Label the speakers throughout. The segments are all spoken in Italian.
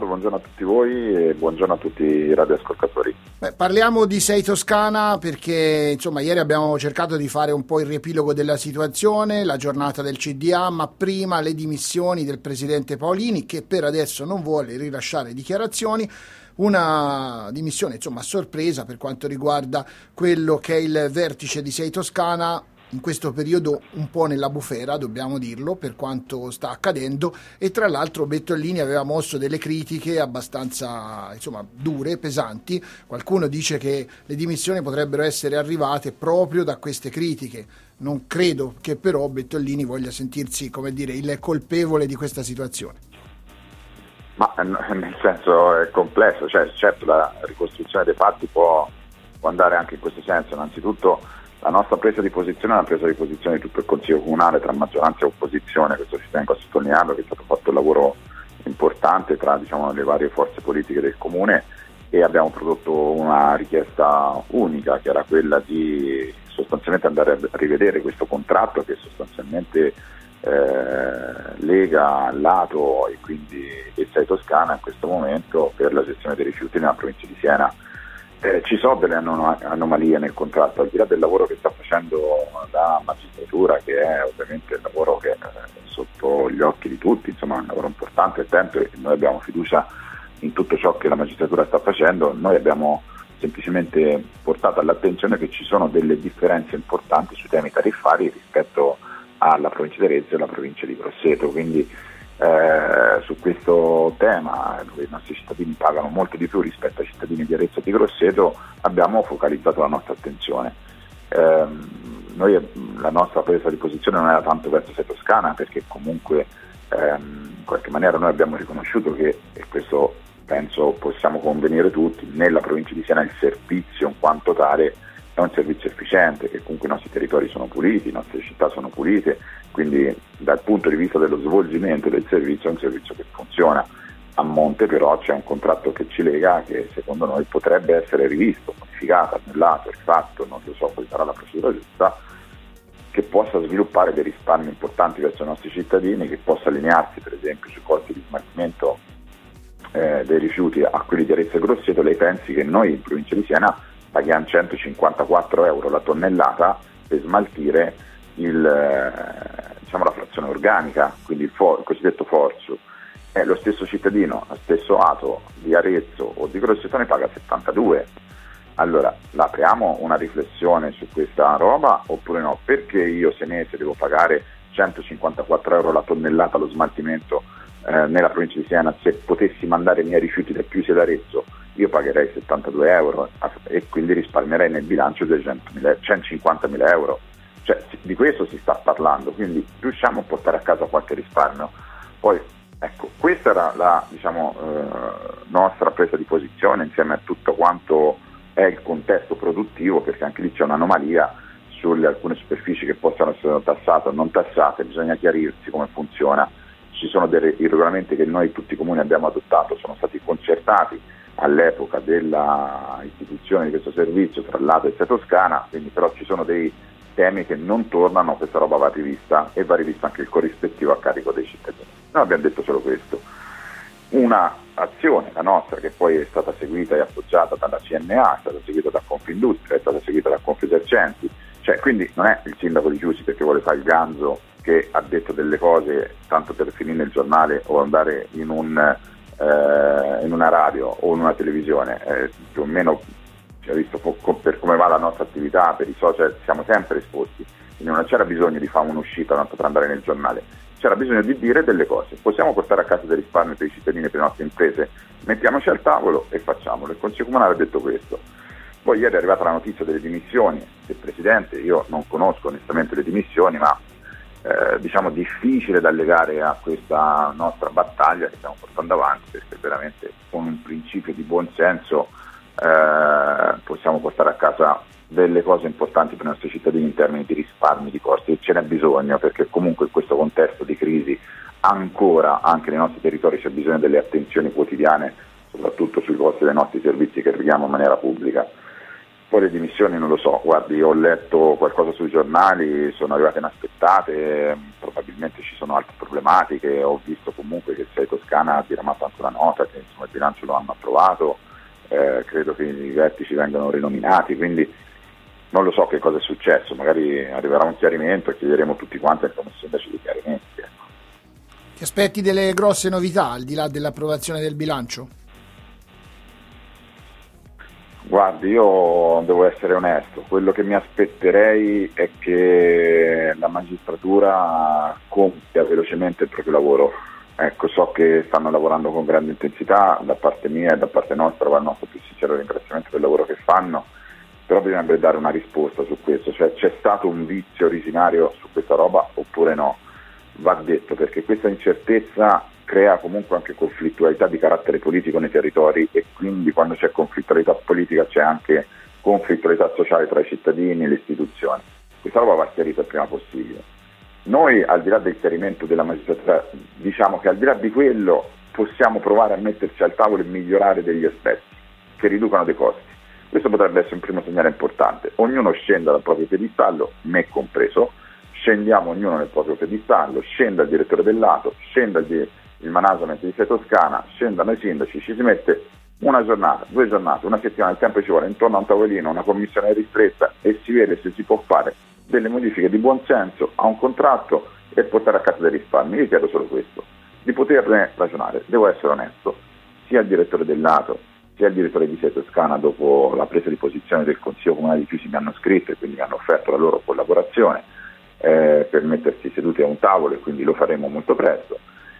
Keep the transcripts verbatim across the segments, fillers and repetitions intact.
Speaker 1: buongiorno a tutti voi e buongiorno a tutti i radioascoltatori.
Speaker 2: Beh, parliamo di Sei Toscana perché insomma ieri abbiamo cercato di fare un po' il riepilogo della situazione, la giornata del C D A, ma prima le dimissioni del presidente Paolini, che per adesso non vuole rilasciare dichiarazioni. Una dimissione insomma a sorpresa per quanto riguarda quello che è il vertice di Sei Toscana, in questo periodo un po' nella bufera, dobbiamo dirlo, per quanto sta accadendo, e tra l'altro Bettolini aveva mosso delle critiche abbastanza insomma dure, pesanti. Qualcuno dice che le dimissioni potrebbero essere arrivate proprio da queste critiche. Non credo che però Bettolini voglia sentirsi, come dire, il colpevole di questa situazione.
Speaker 1: Ma nel senso è complesso, cioè certo la ricostruzione dei fatti può, può andare anche in questo senso. Innanzitutto la nostra presa di posizione è una presa di posizione di tutto il Consiglio Comunale tra maggioranza e opposizione, questo ci tengo a sottolinearlo, che è stato fatto un lavoro importante tra diciamo, le varie forze politiche del Comune, e abbiamo prodotto una richiesta unica che era quella di sostanzialmente andare a rivedere questo contratto che sostanzialmente eh, lega Lato e quindi e Sei Toscana in questo momento per la gestione dei rifiuti nella provincia di Siena. Eh, ci sono delle anom- anomalie nel contratto, al di là del lavoro che sta facendo la magistratura, che è ovviamente il lavoro che è sotto gli occhi di tutti, insomma è un lavoro importante, attento, e noi abbiamo fiducia in tutto ciò che la magistratura sta facendo. Noi abbiamo semplicemente portato all'attenzione che ci sono delle differenze importanti sui temi tariffari rispetto alla provincia di Arezzo e alla provincia di Grosseto, quindi Eh, su questo tema, dove i nostri cittadini pagano molto di più rispetto ai cittadini di Arezzo e di Grosseto, abbiamo focalizzato la nostra attenzione. Eh, noi, la nostra presa di posizione non era tanto verso Sei Toscana, perché comunque ehm, in qualche maniera noi abbiamo riconosciuto che, e questo penso possiamo convenire tutti, nella provincia di Siena il servizio in quanto tale è un servizio efficiente, che comunque i nostri territori sono puliti, le nostre città sono pulite, quindi dal punto di vista dello svolgimento del servizio è un servizio che funziona. A monte però c'è un contratto che ci lega, che secondo noi potrebbe essere rivisto, modificato, annullato, rifatto, non lo so, poi sarà la procedura giusta, che possa sviluppare dei risparmi importanti verso i nostri cittadini, che possa allinearsi per esempio sui costi di smaltimento eh, dei rifiuti a quelli di Arezzo e Grosseto. Lei pensi che noi in provincia di Siena paghiamo centocinquantaquattro euro la tonnellata per smaltire il, eh, diciamo la frazione organica, quindi il, for- il cosiddetto forzo. Eh, lo stesso cittadino, lo stesso ato di Arezzo o di Grosseto ne paga settantadue. Allora, la apriamo una riflessione su questa roba oppure no? Perché io senese devo pagare centocinquantaquattro euro la tonnellata allo smaltimento eh, nella provincia di Siena, se potessi mandare i miei rifiuti da Piusi ed Arezzo io pagherei settantadue euro e quindi risparmierei nel bilancio centocinquantamila euro. Cioè, di questo si sta parlando, quindi riusciamo a portare a casa qualche risparmio. Poi ecco, questa era la diciamo, eh, nostra presa di posizione insieme a tutto quanto è il contesto produttivo, perché anche lì c'è un'anomalia sulle alcune superfici che possano essere tassate o non tassate, bisogna chiarirsi come funziona. Ci sono dei regolamenti che noi tutti i comuni abbiamo adottato, sono stati concertati all'epoca della istituzione di questo servizio tra Lato e Sei Toscana, quindi però ci sono dei temi che non tornano, questa roba va rivista e va rivista anche il corrispettivo a carico dei cittadini. Noi abbiamo detto solo questo. Una azione, la nostra, che poi è stata seguita e appoggiata dalla C N A, è stata seguita da Confindustria, è stata seguita da Confesercenti, cioè quindi non è il sindaco di Chiusi perché vuole fare il ganzo che ha detto delle cose tanto per finire nel giornale o andare in un eh, in una radio o in una televisione, eh, più o meno ci ha visto po- per come va la nostra attività, per i social siamo sempre esposti, quindi non c'era bisogno di fare un'uscita tanto per andare nel giornale, c'era bisogno di dire delle cose. Possiamo portare a casa dei risparmi per i cittadini e per le nostre imprese? Mettiamoci al tavolo e facciamolo. Il Consiglio Comunale ha detto questo. Poi ieri è arrivata la notizia delle dimissioni del Presidente, io non conosco onestamente le dimissioni, ma eh, diciamo difficile da legare a questa nostra battaglia che stiamo portando avanti, perché veramente con un principio di buon senso eh, possiamo portare a casa delle cose importanti per i nostri cittadini in termini di risparmi, di costi, e ce n'è bisogno, perché comunque in questo contesto di crisi ancora anche nei nostri territori c'è bisogno delle attenzioni quotidiane, soprattutto sui costi dei nostri servizi che eroghiamo in maniera pubblica. Poi le dimissioni non lo so, guardi, io ho letto qualcosa sui giornali, sono arrivate inaspettate, probabilmente ci sono altre problematiche, ho visto comunque che Sei Toscana ha diramato anche una nota, che insomma il bilancio lo hanno approvato, eh, credo che i vertici vengano rinominati, quindi non lo so che cosa è successo, magari arriverà un chiarimento e chiederemo tutti quanti in commissione dei chiarimenti. Ecco.
Speaker 2: Ti aspetti delle grosse novità al di là dell'approvazione del bilancio?
Speaker 1: Guardi, io devo essere onesto, quello che mi aspetterei è che la magistratura compia velocemente il proprio lavoro. Ecco, so che stanno lavorando con grande intensità, da parte mia e da parte nostra va il nostro più sincero ringraziamento del lavoro che fanno, però bisognerebbe dare una risposta su questo, cioè c'è stato un vizio originario su questa roba oppure no? Va detto, perché questa incertezza crea comunque anche conflittualità di carattere politico nei territori e quindi quando c'è conflittualità politica c'è anche conflittualità sociale tra i cittadini e le istituzioni. Questa roba va chiarita il prima possibile. Noi, al di là del chiarimento della magistratura, diciamo che al di là di quello possiamo provare a metterci al tavolo e migliorare degli aspetti che riducano dei costi. Questo potrebbe essere un primo segnale importante. Ognuno scenda dal proprio piedistallo, me compreso, scendiamo ognuno nel proprio piedistallo, scenda il direttore del lato, scenda il, il management di Sei Toscana, scendano i sindaci, ci si mette una giornata, due giornate, una settimana, il tempo ci vuole, intorno a un tavolino, una commissione ristretta e si vede se si può fare delle modifiche di buon senso a un contratto e portare a casa dei risparmi. Io chiedo solo questo, di poterne ragionare. Devo essere onesto, sia il direttore del lato sia il direttore di Sei Toscana dopo la presa di posizione del Consiglio Comunale di Chiusi mi hanno scritto e quindi mi hanno offerto la loro collaborazione eh, per mettersi seduti a un tavolo, e quindi lo faremo molto presto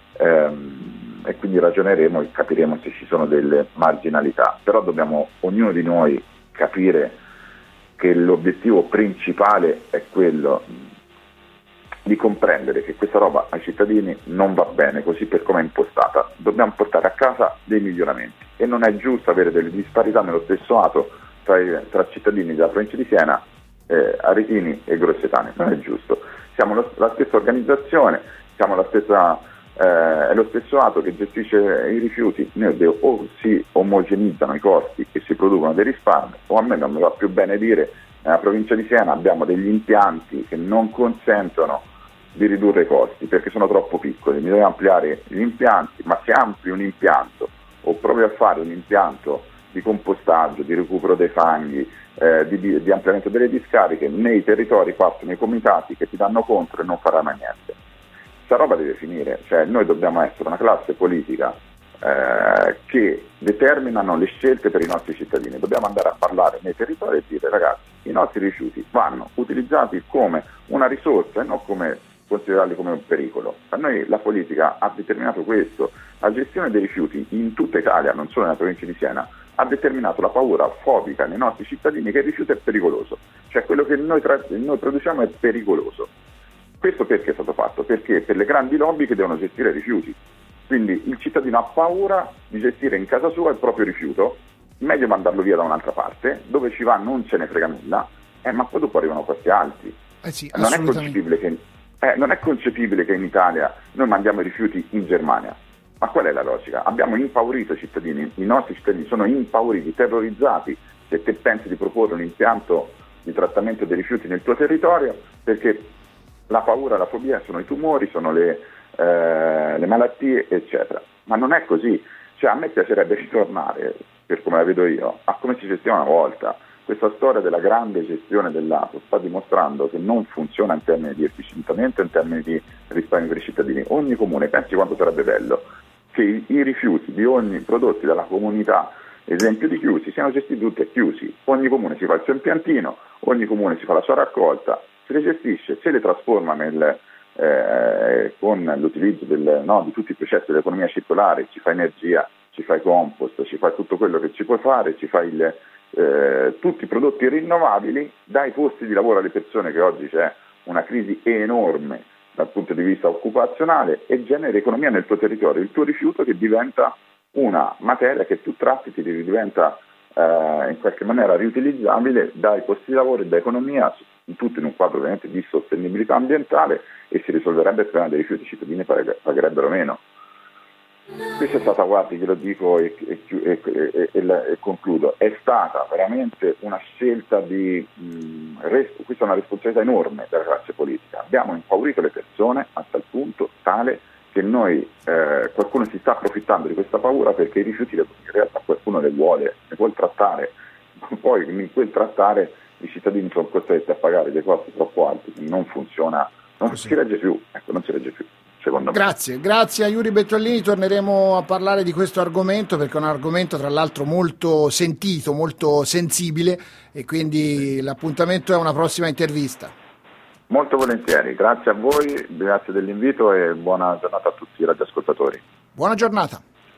Speaker 1: ehm, e quindi ragioneremo e capiremo se ci sono delle marginalità, però dobbiamo ognuno di noi capire che l'obiettivo principale è quello di comprendere che questa roba ai cittadini non va bene così per come è impostata, dobbiamo portare a casa dei miglioramenti e non è giusto avere delle disparità nello stesso atto tra, tra cittadini della provincia di Siena, eh, aretini e grossetani, non è giusto, siamo lo, la stessa organizzazione, siamo la stessa, eh, è lo stesso atto che gestisce i rifiuti, noi o si omogenizzano i costi e si producono dei risparmi, o a me non mi va più bene dire nella provincia di Siena abbiamo degli impianti che non consentono di ridurre i costi perché sono troppo piccoli, bisogna ampliare gli impianti, ma se ampli un impianto o provi a fare un impianto di compostaggio, di recupero dei fanghi, eh, di, di, di ampliamento delle discariche, nei territori partono i comitati che ti danno contro e non faranno niente. Questa roba deve finire, cioè noi dobbiamo essere una classe politica eh, che determinano le scelte per i nostri cittadini, dobbiamo andare a parlare nei territori e dire ragazzi, i nostri rifiuti vanno utilizzati come una risorsa e non come considerarli come un pericolo. Per noi la politica ha determinato questo, la gestione dei rifiuti in tutta Italia, non solo nella provincia di Siena, ha determinato la paura fobica nei nostri cittadini che il rifiuto è pericoloso, cioè quello che noi, tra- noi produciamo è pericoloso. Questo perché è stato fatto? Perché per le grandi lobby che devono gestire i rifiuti, quindi il cittadino ha paura di gestire in casa sua il proprio rifiuto, meglio mandarlo via da un'altra parte, dove ci va non ce ne frega nulla, eh, ma poi dopo arrivano costi alti.
Speaker 2: Eh sì,
Speaker 1: non, è concepibile che, eh, non è concepibile che in Italia noi mandiamo i rifiuti in Germania. Ma qual è la logica? Abbiamo impaurito i cittadini, i nostri cittadini sono impauriti, terrorizzati se te pensi di proporre un impianto di trattamento dei rifiuti nel tuo territorio, perché la paura, la fobia sono i tumori, sono le, eh, le malattie, eccetera. Ma non è così. Cioè, a me piacerebbe ritornare, per come la vedo io, a come si gestiva una volta. Questa storia della grande gestione dell'acqua sta dimostrando che non funziona in termini di efficientamento, in termini di risparmio per i cittadini. Ogni comune, pensi quanto sarebbe bello che i, i rifiuti di ogni prodotti dalla comunità, esempio di Chiusi, siano gestiti tutti a Chiusi. Ogni comune si fa il suo impiantino, ogni comune si fa la sua raccolta, se le gestisce, se le trasforma nel, eh, con l'utilizzo del, no, di tutti i processi dell'economia circolare, ci fa energia, ci fa i compost, ci fa tutto quello che ci puoi fare, ci fa il, eh, tutti i prodotti rinnovabili, dai posti di lavoro alle persone, che oggi c'è una crisi enorme dal punto di vista occupazionale, e genera economia nel tuo territorio, il tuo rifiuto che diventa una materia che tu tratti, ti diventa eh, in qualche maniera riutilizzabile, dai posti di lavoro e da economia, tutto in un quadro ovviamente di sostenibilità ambientale, e si risolverebbe il problema dei rifiuti, i cittadini pagherebbero meno. Questa è stata, guardi, glielo dico e, e, e, e, e, e concludo, è stata veramente una scelta di, mh, res- questa è una responsabilità enorme della classe politica. Abbiamo impaurito le persone a tal punto tale che noi, eh, qualcuno si sta approfittando di questa paura perché i rifiuti in realtà qualcuno le vuole, ne vuole trattare, poi in quel trattare i cittadini sono costretti a pagare dei costi troppo alti, non funziona, non si regge più, ecco, non si regge più.
Speaker 2: Grazie, me. grazie a Yuri Bettolini, torneremo a parlare di questo argomento perché è un argomento tra l'altro molto sentito, molto sensibile e quindi l'appuntamento è una prossima intervista.
Speaker 1: Molto volentieri, grazie a voi, grazie dell'invito e buona giornata a tutti i radioascoltatori.
Speaker 2: Buona giornata.